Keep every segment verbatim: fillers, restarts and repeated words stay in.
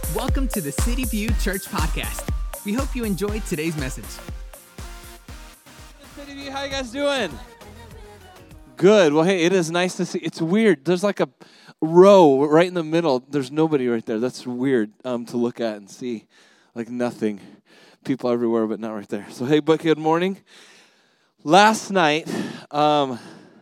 Welcome to the City View Church Podcast. We hope you enjoyed today's message. City View, how you guys doing? Good. Well, hey, it is nice to see. It's weird. There's like a row right in the middle. There's nobody right there. That's weird um, to look at and see. Like nothing. People everywhere, but not right there. So, hey, but good morning. Last night, um,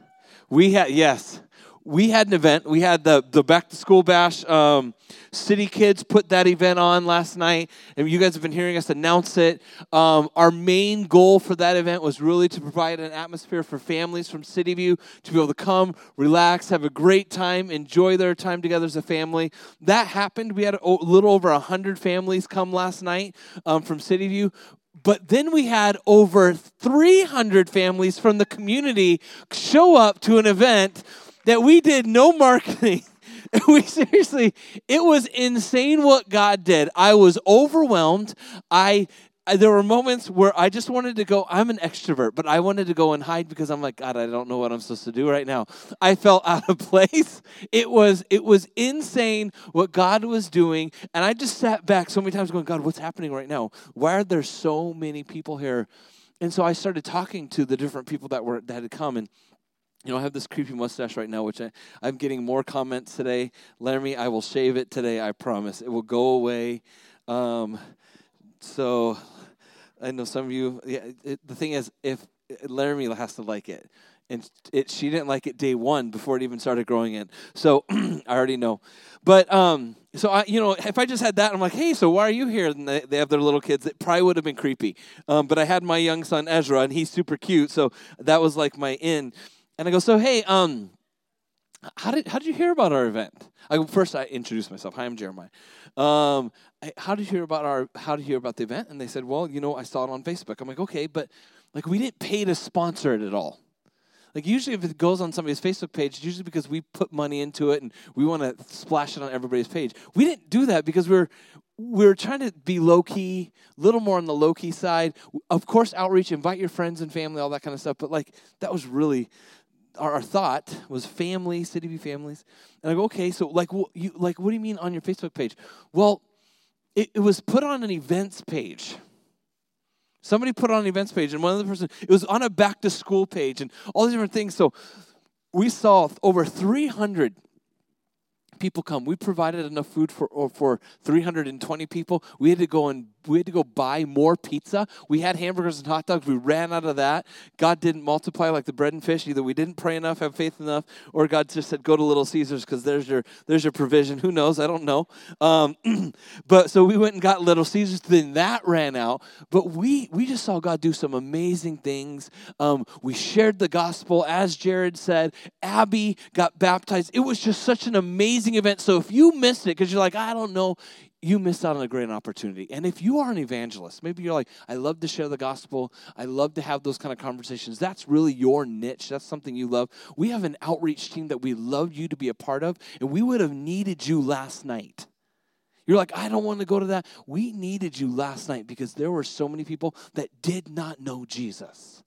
we had, yes, we had an event. We had the, the Back to School Bash. Um, City Kids put that event on last night, and you guys have been hearing us announce it. Um, our main goal for that event was really to provide an atmosphere for families from City View to be able to come, relax, have a great time, enjoy their time together as a family. That happened. We had a little over one hundred families come last night um, from City View. But then we had over three hundred families from the community show up to an event that we did no marketing. We seriously, it was insane what God did. I was overwhelmed. I, I there were moments where I just wanted to go, I'm an extrovert, but I wanted to go and hide because I'm like, God, I don't know what I'm supposed to do right now. I felt out of place. It was it was insane what God was doing. And I just sat back so many times going, God, what's happening right now? Why are there so many people here? And so I started talking to the different people that were that had come, and you know, I have this creepy mustache right now, which I, I'm getting more comments today. Laramie, I will shave it today, I promise. It will go away. Um, so I know some of you, yeah, it, the thing is, if Laramie has to like it. And it, she didn't like it day one before it even started growing in. So I already know. But, um, so, I, you know, if I just had that, I'm like, hey, so why are you here? And they, they have their little kids. It probably would have been creepy. Um, but I had my young son, Ezra, and he's super cute. So that was like my in. And I go, so hey, um, how did how did you hear about our event? I go, first I introduced myself. Hi, I'm Jeremiah. Um, I, how did you hear about our how did you hear about the event? And they said, well, you know, I saw it on Facebook. I'm like, okay, but like we didn't pay to sponsor it at all. Like usually if it goes on somebody's Facebook page, it's usually because we put money into it and we want to splash it on everybody's page. We didn't do that because we're we're trying to be low-key, a little more on the low-key side. Of course, outreach, invite your friends and family, all that kind of stuff. But like that was really Our, our thought was family, City View families. And I go, okay, so like, well, you, like, what do you mean on your Facebook page? Well, it, it was put on an events page. Somebody put it on an events page, and one other person, it was on a back to school page and all these different things. So we saw over three hundred people come. We provided enough food for for three hundred twenty people. We had to go and we had to go buy more pizza. We had hamburgers and hot dogs. We ran out of that. God didn't multiply like the bread and fish. Either we didn't pray enough, have faith enough, or God just said, go to Little Caesars because there's your there's your provision. Who knows? I don't know. Um, but so we went and got Little Caesars. Then that ran out. But we we just saw God do some amazing things. Um, we shared the gospel, as Jared said. Abby got baptized. It was just such an amazing event. So if you missed it because you're like, I don't know, you missed out on a great opportunity. And if you are an evangelist, maybe you're like, I love to share the gospel. I love to have those kind of conversations. That's really your niche. That's something you love. We have an outreach team that we love you to be a part of, and we would have needed you last night. You're like, I don't want to go to that. We needed you last night because there were so many people that did not know Jesus.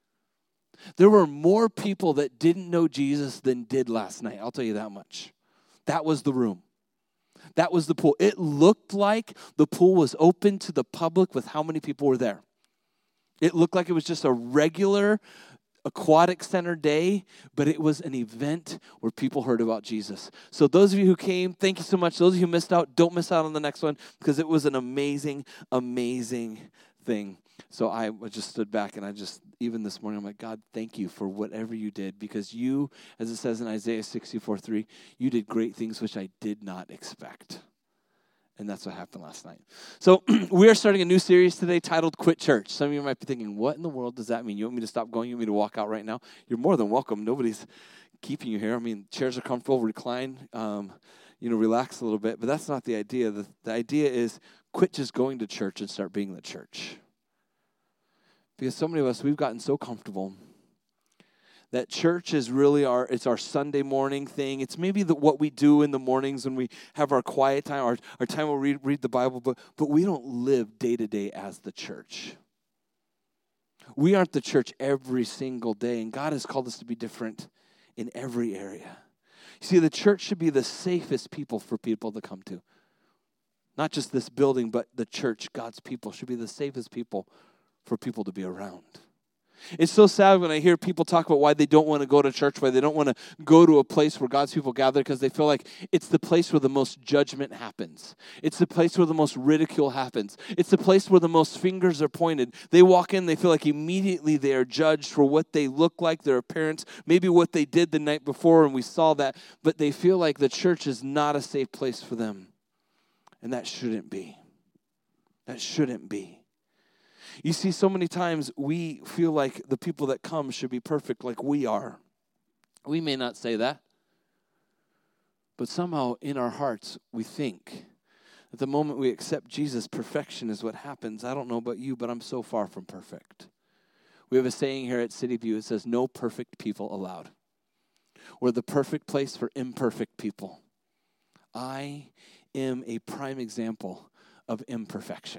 There were more people that didn't know Jesus than did last night. I'll tell you that much. That was the room. That was the pool. It looked like the pool was open to the public with how many people were there. It looked like it was just a regular aquatic center day, but it was an event where people heard about Jesus. So those of you who came, thank you so much. Those of you who missed out, don't miss out on the next one because it was an amazing, amazing thing. So I just stood back and I just, even this morning, I'm like, God, thank you for whatever you did because you, as it says in Isaiah sixty-four three, you did great things which I did not expect. And that's what happened last night. So we are starting a new series today titled Quit Church. Some of you might be thinking, what in the world does that mean? You want me to stop going? You want me to walk out right now? You're more than welcome. Nobody's keeping you here. I mean, chairs are comfortable, recline, um, you know, relax a little bit. But that's not the idea. The, the idea is quit just going to church and start being the church. Because so many of us, we've gotten so comfortable that church is really our, it's our Sunday morning thing. It's maybe the, what we do in the mornings when we have our quiet time, our, our time where we read, read the Bible, but, but we don't live day to day as the church. We aren't the church every single day, and God has called us to be different in every area. You see, the church should be the safest people for people to come to. Not just this building, but the church, God's people, should be the safest people for people to be around. It's so sad when I hear people talk about why they don't want to go to church, why they don't want to go to a place where God's people gather, because they feel like it's the place where the most judgment happens. It's the place where the most ridicule happens. It's the place where the most fingers are pointed. They walk in, they feel like immediately they are judged for what they look like, their appearance, maybe what they did the night before, and we saw that, but they feel like the church is not a safe place for them. And that shouldn't be. That shouldn't be. You see, so many times we feel like the people that come should be perfect like we are. We may not say that, but somehow in our hearts we think that the moment we accept Jesus, perfection is what happens. I don't know about you, but I'm so far from perfect. We have a saying here at City View. It says, no perfect people allowed. We're the perfect place for imperfect people. I am a prime example of imperfection.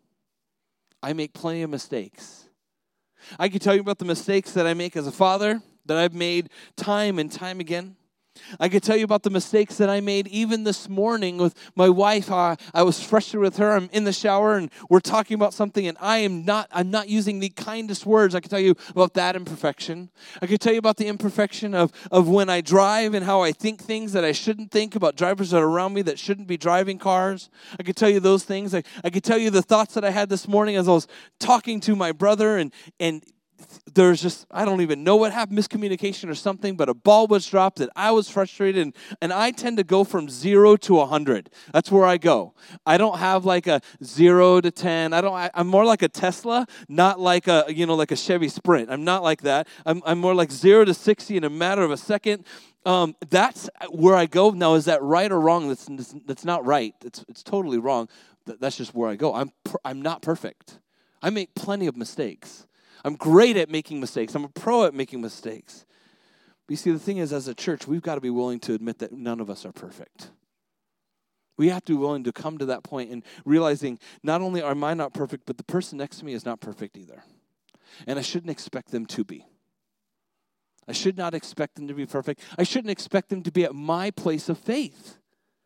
I make plenty of mistakes. I can tell you about the mistakes that I make as a father, that I've made time and time again. I could tell you about the mistakes that I made even this morning with my wife. Uh, I was frustrated with her. I'm in the shower and we're talking about something, and I am not, I'm not using the kindest words. I can tell you about that imperfection. I could tell you about the imperfection of, of when I drive and how I think things that I shouldn't think about drivers that are around me that shouldn't be driving cars. I could tell you those things. I, I could tell you the thoughts that I had this morning as I was talking to my brother, and and there's just, I don't even know what happened, miscommunication or something, but a ball was dropped and I was frustrated, and, and I tend to go from zero to a hundred. That's where I go. I don't have like a zero to ten. I don't, I, I'm more like a Tesla, not like a, you know, like a Chevy Sprint. I'm not like that. I'm, I'm more like zero to sixty in a matter of a second. Um, that's where I go. Now, is that right or wrong? That's, that's not right. It's, it's totally wrong. That's just where I go. I'm, per, I'm not perfect. I make plenty of mistakes. I'm great at making mistakes. I'm a pro at making mistakes. But you see, the thing is, as a church, we've got to be willing to admit that none of us are perfect. We have to be willing to come to that point and realizing not only am I not perfect, but the person next to me is not perfect either. And I shouldn't expect them to be. I should not expect them to be perfect. I shouldn't expect them to be at my place of faith.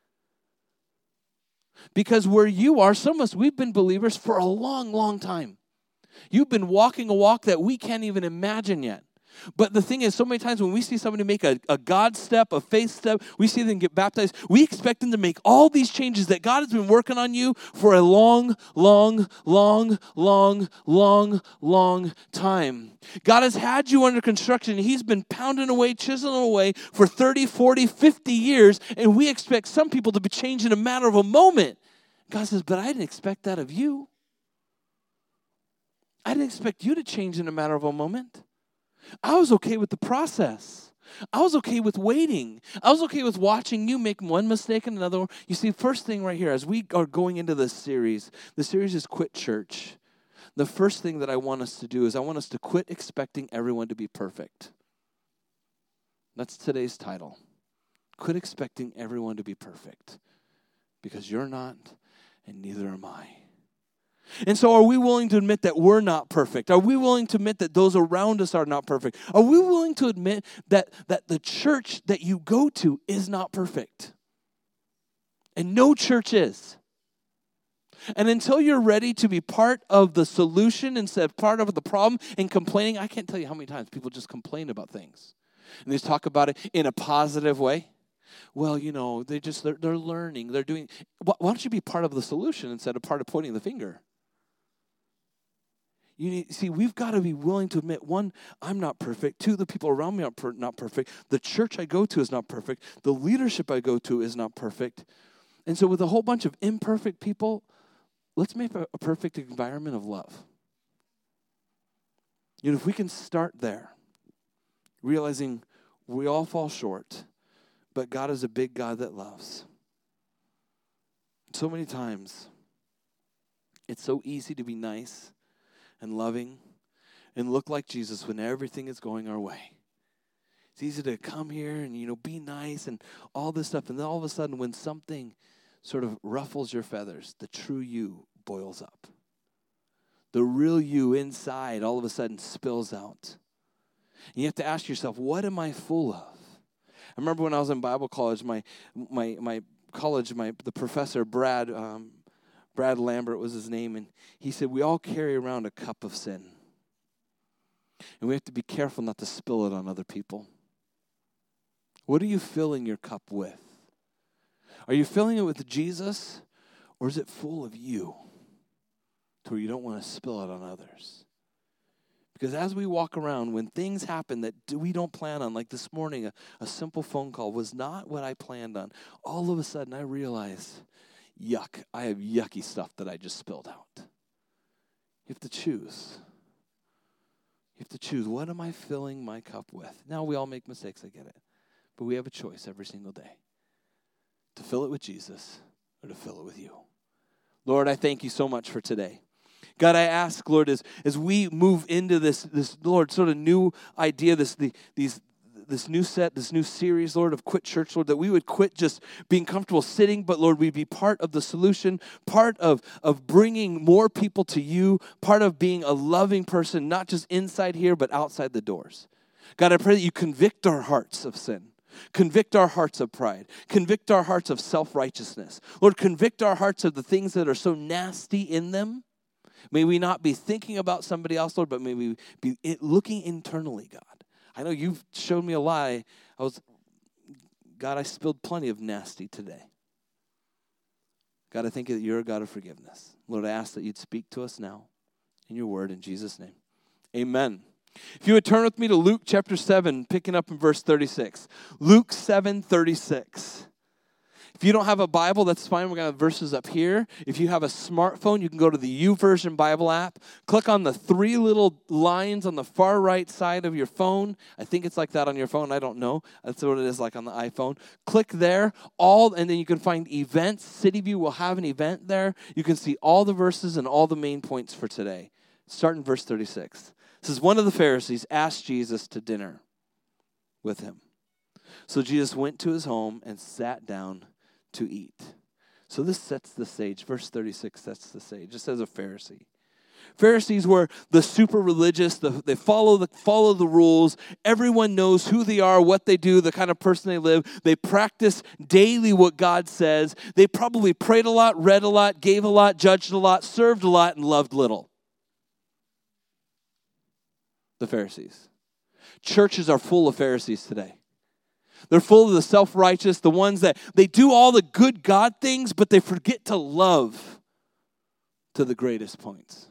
Because where you are, some of us, we've been believers for a long, long time. You've been walking a walk that we can't even imagine yet. But the thing is, so many times when we see somebody make a, a God step, a faith step, we see them get baptized, we expect them to make all these changes that God has been working on you for a long, long, long, long, long, long time. God has had you under construction. He's been pounding away, chiseling away for thirty, forty, fifty years, and we expect some people to be changed in a matter of a moment. God says, but I didn't expect that of you. I didn't expect you to change in a matter of a moment. I was okay with the process. I was okay with waiting. I was okay with watching you make one mistake and another one. You see, first thing right here, as we are going into this series, the series is Quit Church. The first thing that I want us to do is I want us to quit expecting everyone to be perfect. That's today's title. Quit expecting everyone to be perfect. Because you're not, and neither am I. And so are we willing to admit that we're not perfect? Are we willing to admit that those around us are not perfect? Are we willing to admit that, that the church that you go to is not perfect? And no church is. And until you're ready to be part of the solution instead of part of the problem and complaining, I can't tell you how many times people just complain about things. And they just talk about it in a positive way. Well, you know, they just, they're, they're learning, they're doing, why don't you be part of the solution instead of part of pointing the finger? You need, see, we've got to be willing to admit, one, I'm not perfect. Two, the people around me are per, not perfect. The church I go to is not perfect. The leadership I go to is not perfect. And so with a whole bunch of imperfect people, let's make a, a perfect environment of love. You know, if we can start there, realizing we all fall short, but God is a big God that loves. So many times, it's so easy to be nice and loving and look like Jesus when everything is going our way. It's easy to come here and, you know, be nice and all this stuff. And then all of a sudden when something sort of ruffles your feathers, the true you boils up. The real you inside all of a sudden spills out. And you have to ask yourself, what am I full of? I remember when I was in Bible college, my my my college, my the professor, Brad, um, Brad Lambert was his name, and he said, we all carry around a cup of sin. And we have to be careful not to spill it on other people. What are you filling your cup with? Are you filling it with Jesus, or is it full of you to where you don't want to spill it on others? Because as we walk around, when things happen that we don't plan on, like this morning, a, a simple phone call was not what I planned on. All of a sudden, I realize, yuck, I have yucky stuff that I just spilled out. You have to choose. You have to choose, what am I filling my cup with? Now, we all make mistakes, I get it. But we have a choice every single day to fill it with Jesus or to fill it with you. Lord, I thank you so much for today. God, I ask, Lord, as, as we move into this, this, Lord, sort of new idea, this the, these this new set, this new series, Lord, of Quit Church, Lord, that we would quit just being comfortable sitting, but, Lord, we'd be part of the solution, part of, of bringing more people to you, part of being a loving person, not just inside here, but outside the doors. God, I pray that you convict our hearts of sin. Convict our hearts of pride. Convict our hearts of self-righteousness. Lord, convict our hearts of the things that are so nasty in them. May we not be thinking about somebody else, Lord, but may we be looking internally, God. I know you've shown me a lie. I was, God, I spilled plenty of nasty today. God, I thank you that you're a God of forgiveness. Lord, I ask that you'd speak to us now in your word in Jesus' name. Amen. If you would turn with me to Luke chapter seven, picking up in verse thirty-six. Luke seven thirty-six. If you don't have a Bible, that's fine. We're going to have verses up here. If you have a smartphone, you can go to the YouVersion Bible app. Click on the three little lines on the far right side of your phone. I think it's like that on your phone. I don't know. That's what it is like on the iPhone. Click there, all, and then you can find events. City View will have an event there. You can see all the verses and all the main points for today. Start in verse thirty-six. It says, one of the Pharisees asked Jesus to dinner with him. So Jesus went to his home and sat down to eat. So this sets the stage. Verse thirty-six sets the stage. It says a Pharisee. Pharisees were the super religious. The, they follow the follow the rules. Everyone knows who they are, what they do, the kind of person they live. They practice daily what God says. They probably prayed a lot, read a lot, gave a lot, judged a lot, served a lot, and loved little. The Pharisees. Churches are full of Pharisees today. They're full of the self-righteous, the ones that they do all the good God things, but they forget to love to the greatest points.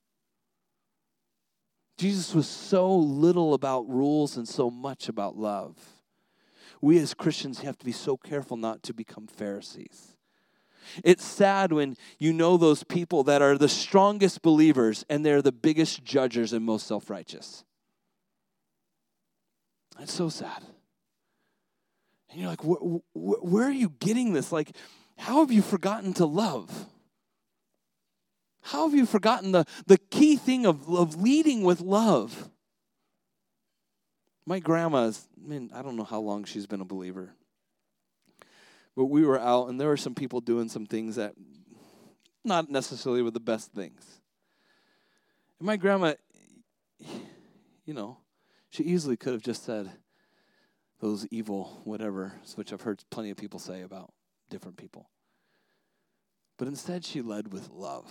Jesus was so little about rules and so much about love. We as Christians have to be so careful not to become Pharisees. It's sad when you know those people that are the strongest believers and they're the biggest judgers and most self-righteous. It's so sad. And you're like, wh- wh- where are you getting this? Like, how have you forgotten to love? How have you forgotten the, the key thing of, of leading with love? My grandma's, I mean, I don't know how long she's been a believer. But we were out, and there were some people doing some things that not necessarily were the best things. And my grandma, you know, she easily could have just said those evil whatever, which I've heard plenty of people say about different people. But instead, she led with love.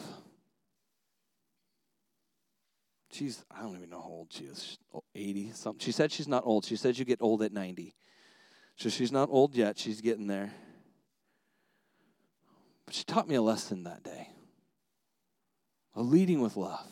She's, I don't even know how old she is, eighty something. She said she's not old. She said you get old at ninety. So she's not old yet. She's getting there. But she taught me a lesson that day. A leading with love.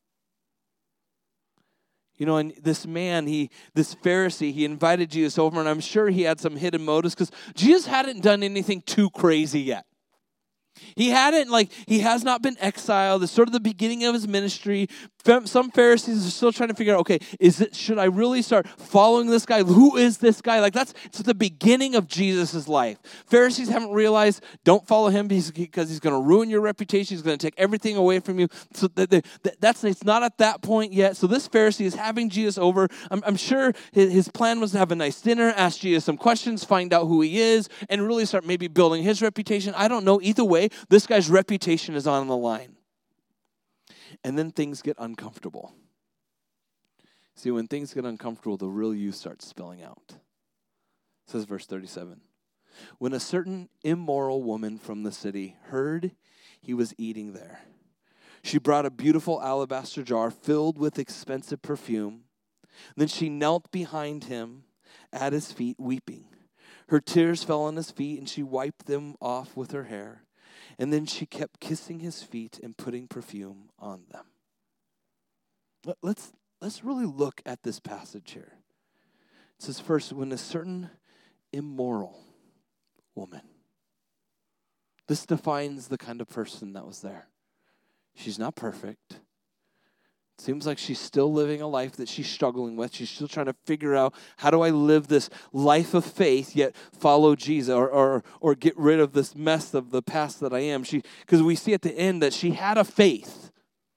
You know, and this man, he, this Pharisee, he invited Jesus over, and I'm sure he had some hidden motives because Jesus hadn't done anything too crazy yet. He hadn't, like, he has not been exiled. It's sort of the beginning of his ministry. Some Pharisees are still trying to figure out, okay, is it, should I really start following this guy? Who is this guy? Like, that's it's the beginning of Jesus' life. Pharisees haven't realized, don't follow him because he's going to ruin your reputation. He's going to take everything away from you. So that, that, that's it's not at that point yet. So this Pharisee is having Jesus over. I'm, I'm sure his, his plan was to have a nice dinner, ask Jesus some questions, find out who he is, and really start maybe building his reputation. I don't know. Either way, this guy's reputation is on the line. And then things get uncomfortable. See, when things get uncomfortable, the real you starts spilling out. It says verse thirty-seven. when a certain immoral woman from the city heard he was eating there, she brought a beautiful alabaster jar filled with expensive perfume. Then she knelt behind him at his feet, weeping. Her tears fell on his feet, and she wiped them off with her hair. And then she kept kissing his feet and putting perfume on them. Let's, let's really look at this passage here. It says first, when a certain immoral woman. This defines the kind of person that was there. She's not perfect. It seems like she's still living a life that she's struggling with. She's still trying to figure out, how do I live this life of faith yet follow Jesus, or or, or get rid of this mess of the past that I am. She, because we see at the end that she had a faith.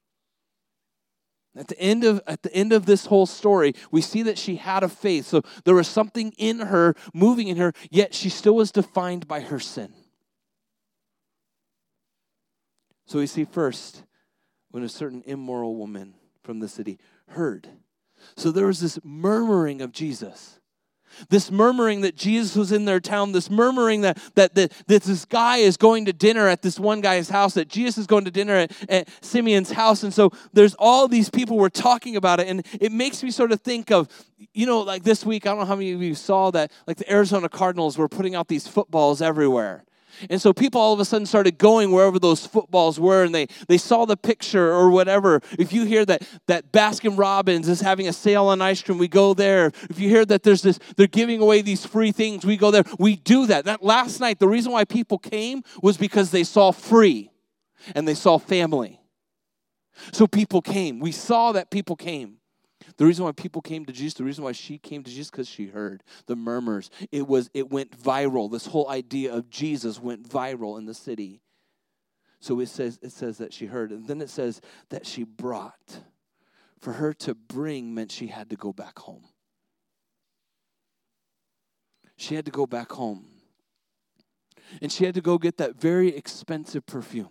At the end of at the end of this whole story, we see that she had a faith. So there was something in her, moving in her, yet she still was defined by her sin. So we see first, when a certain immoral woman from the city heard. So there was this murmuring of Jesus. This murmuring that Jesus was in their town, this murmuring that, that, that, that this guy is going to dinner at this one guy's house, that Jesus is going to dinner at, at Simeon's house. And so there's all these people were talking about it. And it makes me sort of think of, you know, like this week, I don't know how many of you saw that, like the Arizona Cardinals were putting out these footballs everywhere. And so people all of a sudden started going wherever those footballs were, and they, they saw the picture or whatever. If you hear that, that Baskin Robbins is having a sale on ice cream, we go there. If you hear that there's this, they're giving away these free things, we go there. We do that. That last night, the reason why people came was because they saw free and they saw family. So people came. We saw that people came. The reason why people came to Jesus, the reason why she came to Jesus, because she heard the murmurs. It was, it went viral. This whole idea of Jesus went viral in the city. So it says, it says that she heard. And then it says that she brought. For her to bring meant she had to go back home. She had to go back home. And she had to go get that very expensive perfume.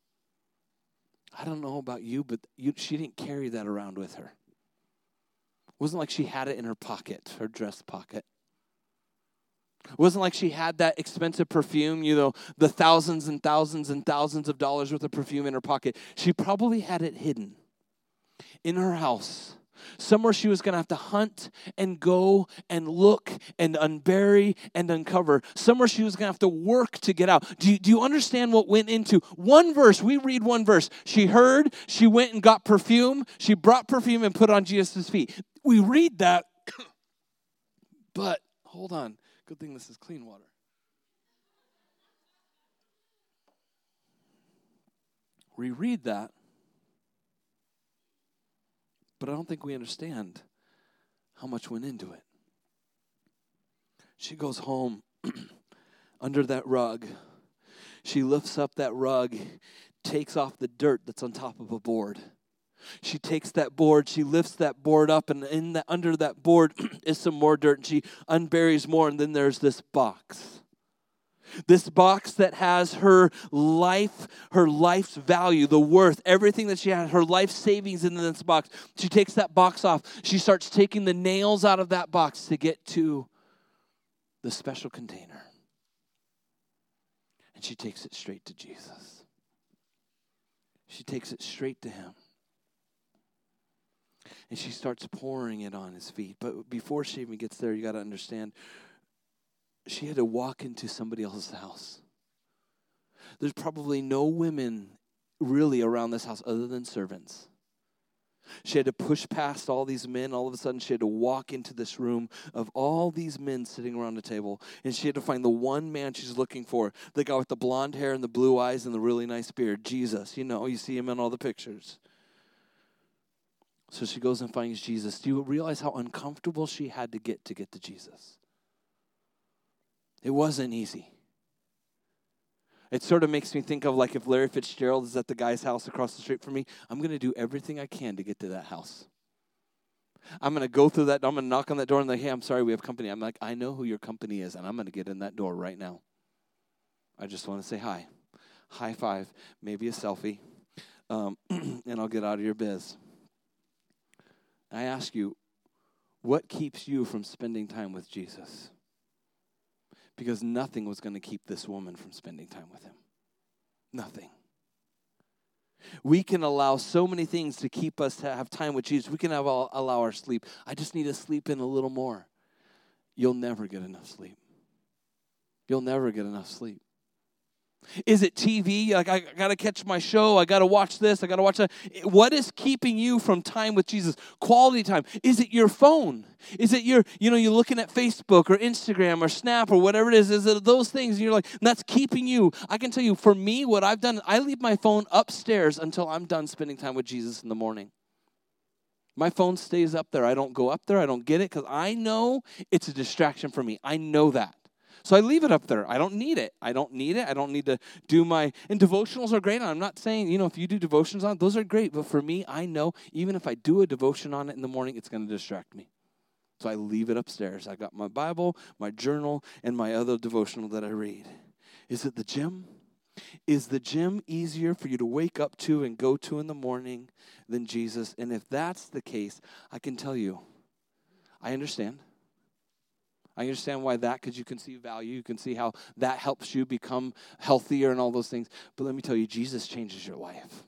I don't know about you, but you, she didn't carry that around with her. It wasn't like she had it in her pocket, her dress pocket. It wasn't like she had that expensive perfume, you know, the thousands and thousands and thousands of dollars worth of perfume in her pocket. She probably had it hidden in her house, somewhere she was going to have to hunt and go and look and unbury and uncover, somewhere she was going to have to work to get out. Do you, do you understand what went into one verse? We read one verse. She heard, she went and got perfume, she brought perfume and put it on Jesus' feet. We read that, but hold on. Good thing this is clean water. We read that, but I don't think we understand how much went into it. She goes home under that rug. She lifts up that rug, takes off the dirt that's on top of a board. She takes that board, she lifts that board up, and in the, under that board is some more dirt, and she unburies more, and then there's this box. This box that has her life, her life's value, the worth, everything that she had, her life savings in this box. She takes that box off. She starts taking the nails out of that box to get to the special container. And she takes it straight to Jesus. She takes it straight to him. And she starts pouring it on his feet. But before she even gets there, you got to understand, she had to walk into somebody else's house. There's probably no women really around this house other than servants. She had to push past all these men. All of a sudden, she had to walk into this room of all these men sitting around the table. And she had to find the one man she's looking for, the guy with the blonde hair and the blue eyes and the really nice beard, Jesus. You know, you see him in all the pictures. So she goes and finds Jesus. Do you realize how uncomfortable she had to get to get to Jesus? It wasn't easy. It sort of makes me think of like if Larry Fitzgerald is at the guy's house across the street from me, I'm going to do everything I can to get to that house. I'm going to go through that, I'm going to knock on that door and like, hey, I'm sorry, we have company. I'm like, I know who your company is, and I'm going to get in that door right now. I just want to say hi. High five, maybe a selfie, um, and I'll get out of your biz. I ask you, what keeps you from spending time with Jesus? because nothing was going to keep this woman from spending time with him. Nothing. We can allow so many things to keep us to have time with Jesus. We can have all, allow our sleep. I just need to sleep in a little more. You'll never get enough sleep. You'll never get enough sleep. Is it T V? Like, I got to catch my show. I got to watch this. I got to watch that. What is keeping you from time with Jesus? Quality time. Is it your phone? Is it your, you know, you're looking at Facebook or Instagram or Snap or whatever it is? Is it those things? And you're like, that's keeping you. I can tell you, for me, what I've done, I leave my phone upstairs until I'm done spending time with Jesus in the morning. My phone stays up there. I don't go up there. I don't get it because I know it's a distraction for me. I know that. So I leave it up there. I don't need it. I don't need it. I don't need to do my, and devotionals are great. I'm not saying, you know, if you do devotions on it, those are great. But for me, I know even if I do a devotion on it in the morning, it's going to distract me. So I leave it upstairs. I got my Bible, my journal, and my other devotional that I read. Is it the gym? Is the gym easier for you to wake up to and go to in the morning than Jesus? And if that's the case, I can tell you, I understand. I understand why that, because you can see value. You can see how that helps you become healthier and all those things. But let me tell you, Jesus changes your life.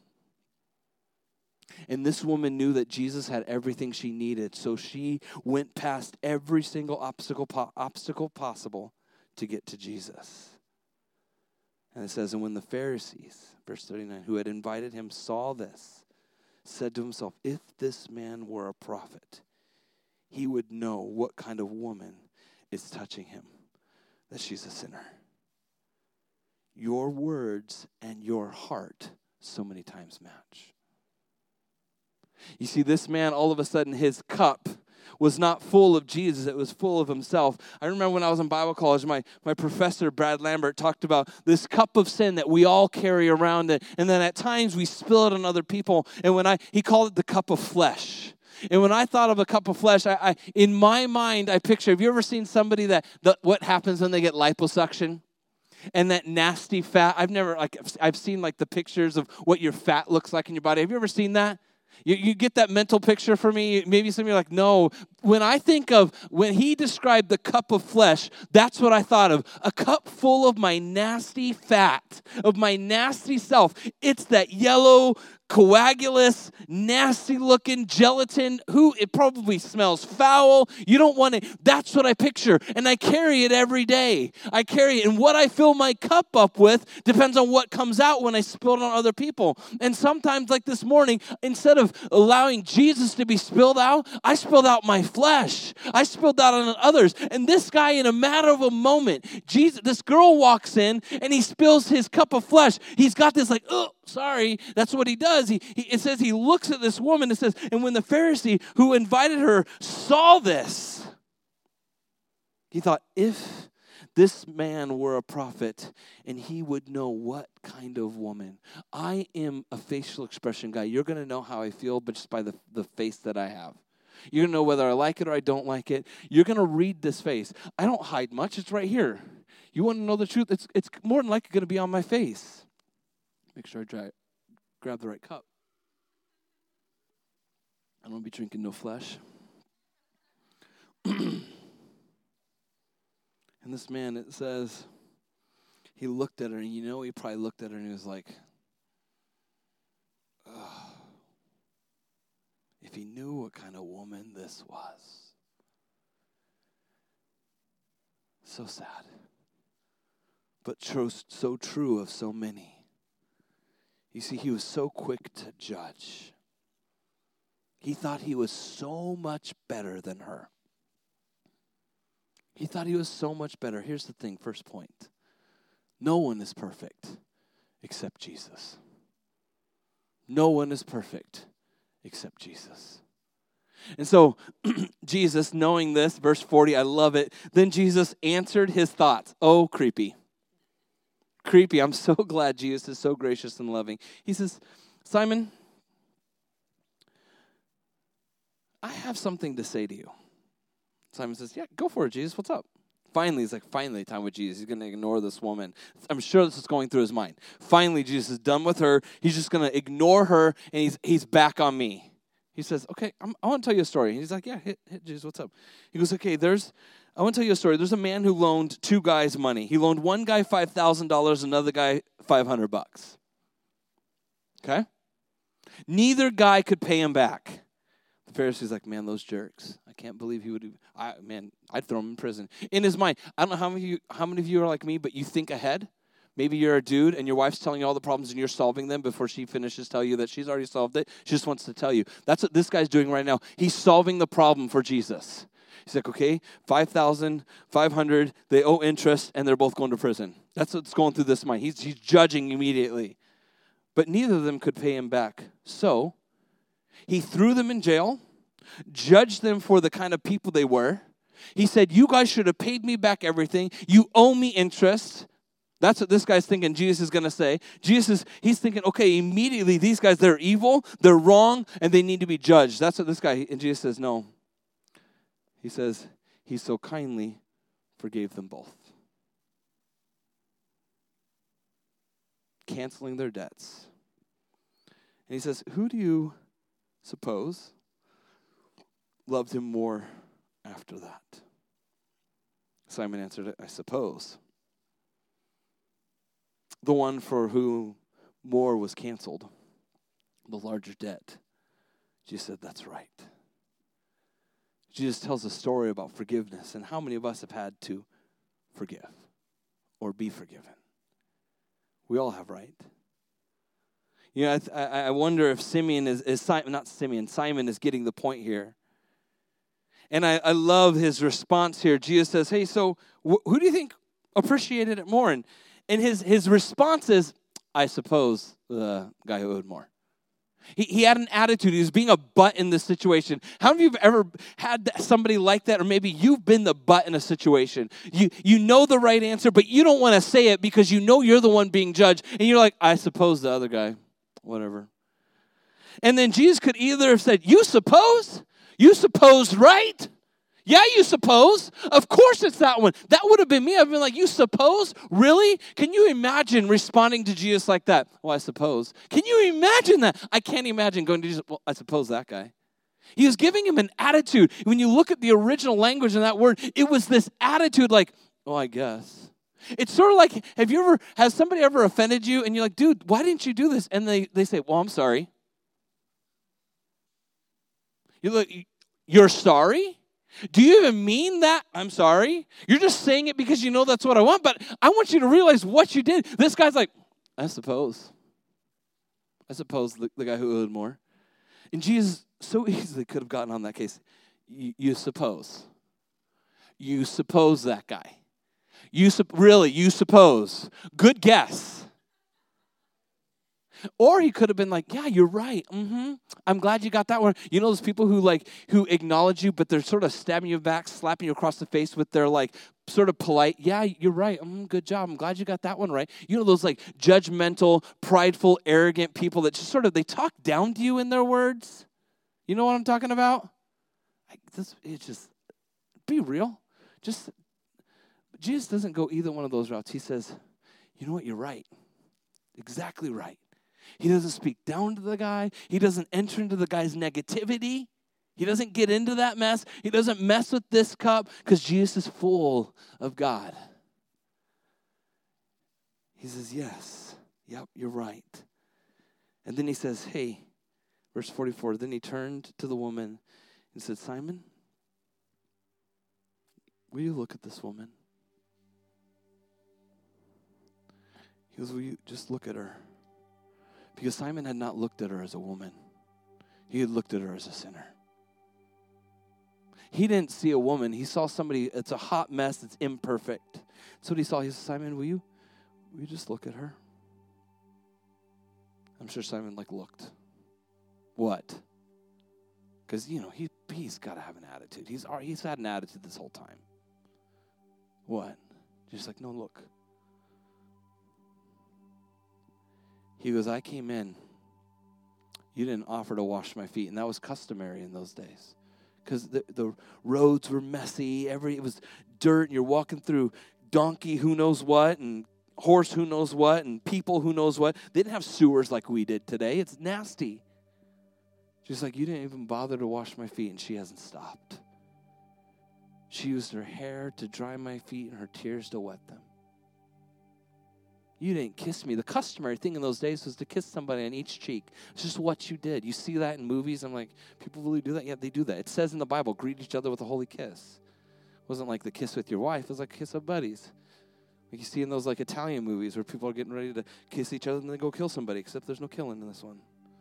And this woman knew that Jesus had everything she needed, so she went past every single obstacle, po- obstacle possible to get to Jesus. And it says, and when the Pharisees, verse thirty-nine, who had invited him saw this, said to himself, if this man were a prophet, he would know what kind of woman is touching him, that she's a sinner. Your words and your heart so many times match. You see, this man, all of a sudden, his cup was not full of Jesus. It was full of himself. I remember when I was in Bible college, my, my professor, Brad Lambert, talked about this cup of sin that we all carry around, and, and then at times we spill it on other people. And when I, he called it the cup of flesh. And when I thought of a cup of flesh, I, I in my mind, I picture, have you ever seen somebody that, the, what happens when they get liposuction? And that nasty fat, I've never, like, I've seen like the pictures of what your fat looks like in your body. Have you ever seen that? You, you get that mental picture for me? Maybe some of you are like, no. When I think of, when he described the cup of flesh, that's what I thought of. A cup full of my nasty fat, of my nasty self. It's that yellow, coagulous, nasty-looking gelatin. Who, it probably smells foul. You don't want it. That's what I picture. And I carry it every day. I carry it. And what I fill my cup up with depends on what comes out when I spill it on other people. And sometimes, like this morning, instead of allowing Jesus to be spilled out, I spilled out my flesh. I spilled out on others. And this guy, in a matter of a moment, Jesus, this girl walks in and he spills his cup of flesh. He's got this like, oh, sorry. That's what he does. He, he, it says he looks at this woman. It says, and when the Pharisee who invited her saw this, he thought, if this man were a prophet, and he would know what kind of woman. I am a facial expression guy. You're going to know how I feel, but just by the, the face that I have. You're going to know whether I like it or I don't like it. You're going to read this face. I don't hide much. It's right here. You want to know the truth? It's, it's more than likely going to be on my face. Make sure I dry, grab the right cup. I don't want to be drinking no flesh. And this man, it says, he looked at her, and you know, he probably looked at her and he was like, oh, if he knew what kind of woman this was. So sad. But tro- so true of so many. You see, he was so quick to judge. He thought he was so much better than her. He thought he was so much better. Here's the thing, first point. No one is perfect except Jesus. No one is perfect except Jesus. And so, Jesus, knowing this, verse forty, I love it. Then Jesus answered his thoughts. Oh, creepy. Creepy. I'm so glad Jesus is so gracious and loving. He says, Simon, I have something to say to you. Simon says, yeah, go for it, Jesus. What's up? Finally, he's like, finally, time with Jesus. He's going to ignore this woman. I'm sure this is going through his mind. Finally, Jesus is done with her. He's just going to ignore her, and he's he's back on me. He says, okay, I'm, I want to tell you a story. And he's like, yeah, hit, hit Jesus, what's up? He goes, okay, there's I want to tell you a story. There's a man who loaned two guys money. He loaned one guy five thousand dollars, another guy five hundred bucks. Okay? Neither guy could pay him back. The Pharisee's like, man, those jerks. I can't believe he would. I, man, I'd throw him in prison. In his mind, I don't know how many of you, how many of you are like me, but you think ahead. Maybe you're a dude and your wife's telling you all the problems and you're solving them before she finishes telling you that she's already solved it. She just wants to tell you. That's what this guy's doing right now. He's solving the problem for Jesus. He's like, okay, five thousand, five hundred, they owe interest, and they're both going to prison. That's what's going through this mind. He's, he's judging immediately. But neither of them could pay him back. So he threw them in jail, judged them for the kind of people they were. He said, you guys should have paid me back everything. You owe me interest. That's what this guy's thinking Jesus is going to say. Jesus, he's thinking, okay, immediately these guys, they're evil, they're wrong, and they need to be judged. That's what this guy, and Jesus says, no. He says, he so kindly forgave them both. Canceling their debts. And he says, who do you suppose loved him more after that? Simon answered, I suppose the one for whom more was canceled, the larger debt. Jesus said, that's right. Jesus tells a story about forgiveness and how many of us have had to forgive or be forgiven. We all have, right? You know, I, I wonder if Simeon is, is Simon, not Simeon, Simon is getting the point here. And I, I love his response here. Jesus says, hey, so wh- who do you think appreciated it more? And, and his, his response is, I suppose, the guy who owed more. He, he had an attitude. He was being a butt in this situation. How many of you have ever had somebody like that? Or maybe you've been the butt in a situation. You, you know the right answer, but you don't want to say it because you know you're the one being judged. And you're like, I suppose the other guy, whatever. And then Jesus could either have said, you suppose? You suppose, right? Yeah, you suppose. Of course it's that one. That would have been me. I've been like, you suppose? Really? Can you imagine responding to Jesus like that? Well, I suppose. Can you imagine that? I can't imagine going to Jesus, well, I suppose that guy. He was giving him an attitude. When you look at the original language in that word, it was this attitude like, oh, I guess. It's sort of like, have you ever, has somebody ever offended you? And you're like, dude, why didn't you do this? And they, they say, well, I'm sorry. You're like, you're sorry? Do you even mean that? I'm sorry. You're just saying it because you know that's what I want, but I want you to realize what you did. This guy's like, I suppose. I suppose the, the guy who owed more. And Jesus so easily could have gotten on that case. You, you suppose. You suppose that guy. You su- Really, you suppose. Good guess. Or he could have been like, yeah, you're right. Mm-hmm. I'm glad you got that one. You know those people who like who acknowledge you, but they're sort of stabbing you back, slapping you across the face with their like sort of polite, yeah, you're right. Mm, good job. I'm glad you got that one right. You know those like judgmental, prideful, arrogant people that just sort of, they talk down to you in their words. You know what I'm talking about? Like this, it's just, be real. Just, Jesus doesn't go either one of those routes. He says, you know what, you're right. Exactly right. He doesn't speak down to the guy. He doesn't enter into the guy's negativity. He doesn't get into that mess. He doesn't mess with this cup because Jesus is full of God. He says, yes, yep, you're right. And then he says, hey, verse forty-four, then he turned to the woman and said, Simon, will you look at this woman? He goes, will you just look at her? Because Simon had not looked at her as a woman. He had looked at her as a sinner. He didn't see a woman. He saw somebody, it's a hot mess, it's imperfect. That's what he saw. He said, Simon, will you, will you just look at her? I'm sure Simon like looked. What? Because, you know, he, he's got to have an attitude. He's, he's had an attitude this whole time. What? Just like, no, look. He goes, I came in. You didn't offer to wash my feet. And that was customary in those days. Because the, the roads were messy. Every, it was dirt. And you're walking through donkey who knows what and horse who knows what and people who knows what. They didn't have sewers like we did today. It's nasty. She's like, you didn't even bother to wash my feet. And she hasn't stopped. She used her hair to dry my feet and her tears to wet them. You didn't kiss me. The customary thing in those days was to kiss somebody on each cheek. It's just what you did. You see that in movies. I'm like, people really do that? Yeah, they do that. It says in the Bible, greet each other with a holy kiss. It wasn't like the kiss with your wife. It was like a kiss of buddies. Like you see in those like Italian movies where people are getting ready to kiss each other and then go kill somebody, except there's no killing in this one.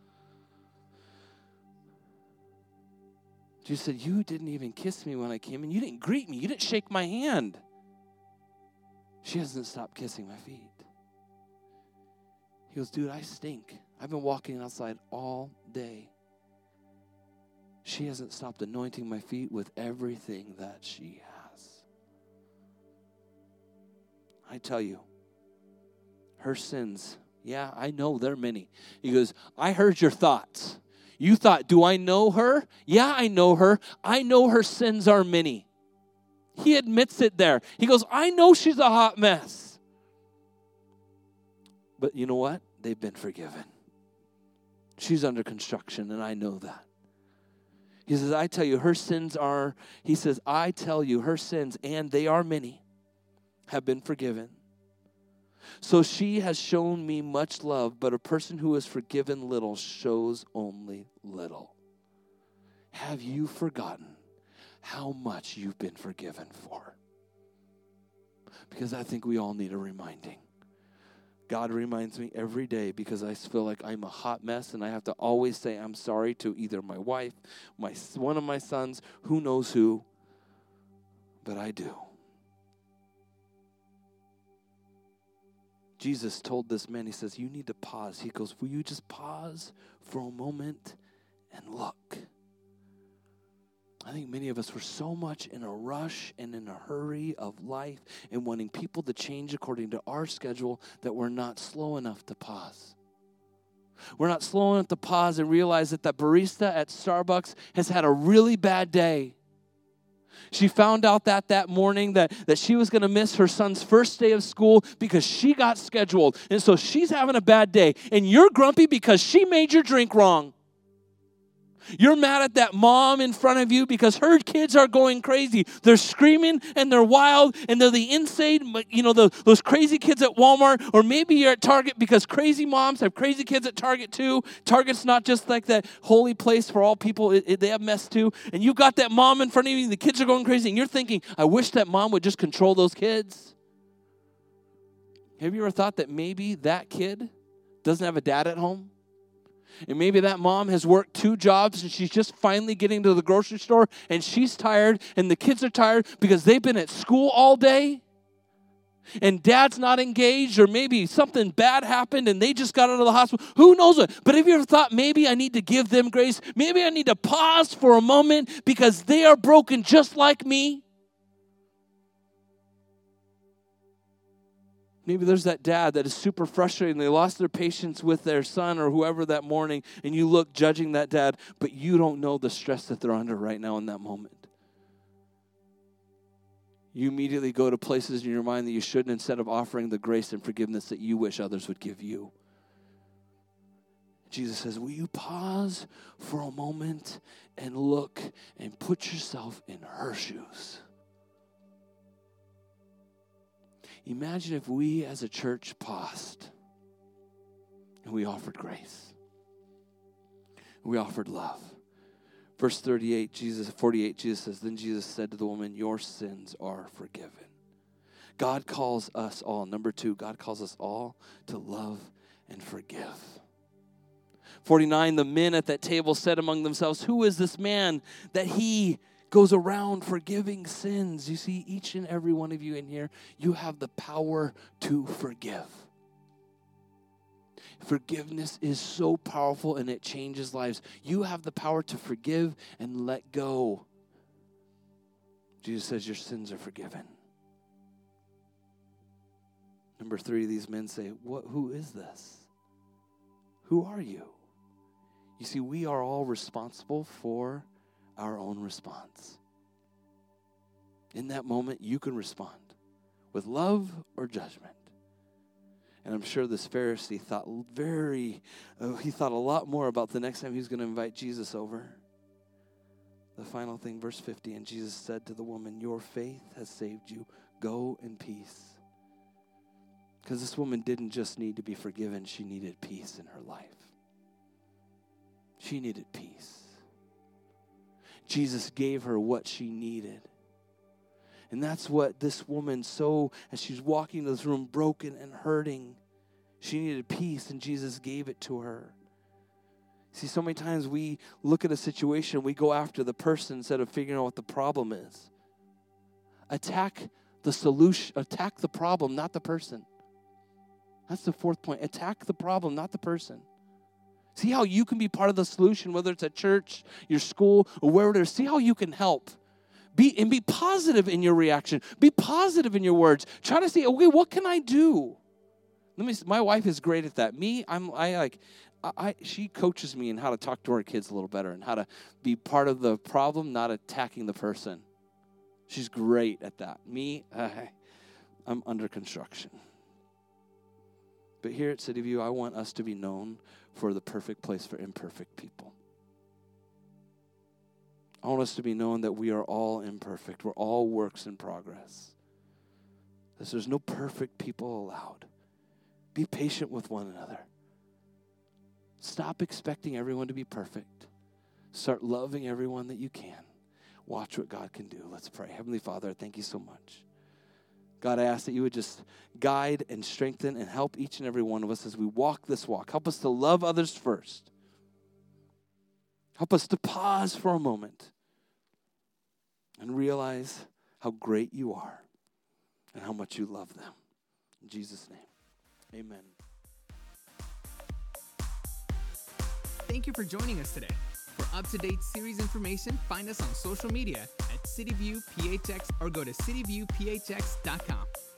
Jesus said, you didn't even kiss me when I came in. You didn't greet me. You didn't shake my hand. She hasn't stopped kissing my feet. He goes, dude, I stink. I've been walking outside all day. She hasn't stopped anointing my feet with everything that she has. I tell you, her sins, yeah, I know they're many. He goes, I heard your thoughts. You thought, do I know her? Yeah, I know her. I know her sins are many. He admits it there. He goes, I know she's a hot mess. But you know what? They've been forgiven. She's under construction, and I know that. He says, I tell you, her sins are, he says, I tell you, her sins, and they are many, have been forgiven. So she has shown me much love, but a person who is forgiven little shows only little. Have you forgotten how much you've been forgiven for? Because I think we all need a reminding. God reminds me every day because I feel like I'm a hot mess and I have to always say I'm sorry to either my wife, my one of my sons, who knows who, but I do. Jesus told this man, he says, you need to pause. He goes, will you just pause for a moment and look? I think many of us were so much in a rush and in a hurry of life and wanting people to change according to our schedule that we're not slow enough to pause. We're not slow enough to pause and realize that that barista at Starbucks has had a really bad day. She found out that that morning that, that she was going to miss her son's first day of school because she got scheduled. And so she's having a bad day. And you're grumpy because she made your drink wrong. You're mad at that mom in front of you because her kids are going crazy. They're screaming and they're wild and they're the insane, you know, the, those crazy kids at Walmart. Or maybe you're at Target because crazy moms have crazy kids at Target too. Target's not just like that holy place for all people. It, it, they have mess too. And you've got that mom in front of you and the kids are going crazy. And you're thinking, I wish that mom would just control those kids. Have you ever thought that maybe that kid doesn't have a dad at home? And maybe that mom has worked two jobs and she's just finally getting to the grocery store and she's tired and the kids are tired because they've been at school all day and dad's not engaged, or maybe something bad happened and they just got out of the hospital. Who knows what? But have you ever thought maybe I need to give them grace? Maybe I need to pause for a moment because they are broken just like me. Maybe there's that dad that is super frustrated and they lost their patience with their son or whoever that morning, and you look judging that dad, but you don't know the stress that they're under right now in that moment. You immediately go to places in your mind that you shouldn't instead of offering the grace and forgiveness that you wish others would give you. Jesus says, will you pause for a moment and look and put yourself in her shoes? Imagine if we as a church paused and we offered grace. We offered love. Verse thirty-eight, Jesus, forty-eight, Jesus says, then Jesus said to the woman, your sins are forgiven. God calls us all, number two, God calls us all to love and forgive. forty-nine, the men at that table said among themselves, who is this man that he goes around forgiving sins? You see, each and every one of you in here, you have the power to forgive. Forgiveness is so powerful and it changes lives. You have the power to forgive and let go. Jesus says your sins are forgiven. Number three, these men say, "What? Who is this? Who are you?" You see, we are all responsible for our own response. In that moment, you can respond with love or judgment. And I'm sure this Pharisee thought very, uh, he thought a lot more about the next time he was going to invite Jesus over. The the final thing, verse fifty, and Jesus said to the woman, your faith has saved you. Go in peace. Because this woman didn't just need to be forgiven, she needed peace in her life. She needed peace. Jesus gave her what she needed. And that's what this woman, so as she's walking into this room broken and hurting, she needed peace, and Jesus gave it to her. See, so many times we look at a situation, we go after the person instead of figuring out what the problem is. Attack the solution, attack the problem, not the person. That's the fourth point. Attack the problem, not the person. See how you can be part of the solution, whether it's at church, your school, or wherever it is. See how you can help. Be and be positive in your reaction. Be positive in your words. Try to say, okay, what can I do? Let me. My wife is great at that. Me, I'm. I like. I. She coaches me in how to talk to our kids a little better and how to be part of the problem, not attacking the person. She's great at that. Me, I, I'm under construction. But here at City View, I want us to be known for the perfect place for imperfect people. I want us to be known that we are all imperfect. We're all works in progress. That there's no perfect people allowed. Be patient with one another. Stop expecting everyone to be perfect. Start loving everyone that you can. Watch what God can do. Let's pray. Heavenly Father, I thank you so much. God, I ask that you would just guide and strengthen and help each and every one of us as we walk this walk. Help us to love others first. Help us to pause for a moment and realize how great you are and how much you love them. In Jesus' name, amen. Thank you for joining us today. For up-to-date series information, find us on social media at City View P H X or go to city view p h x dot com.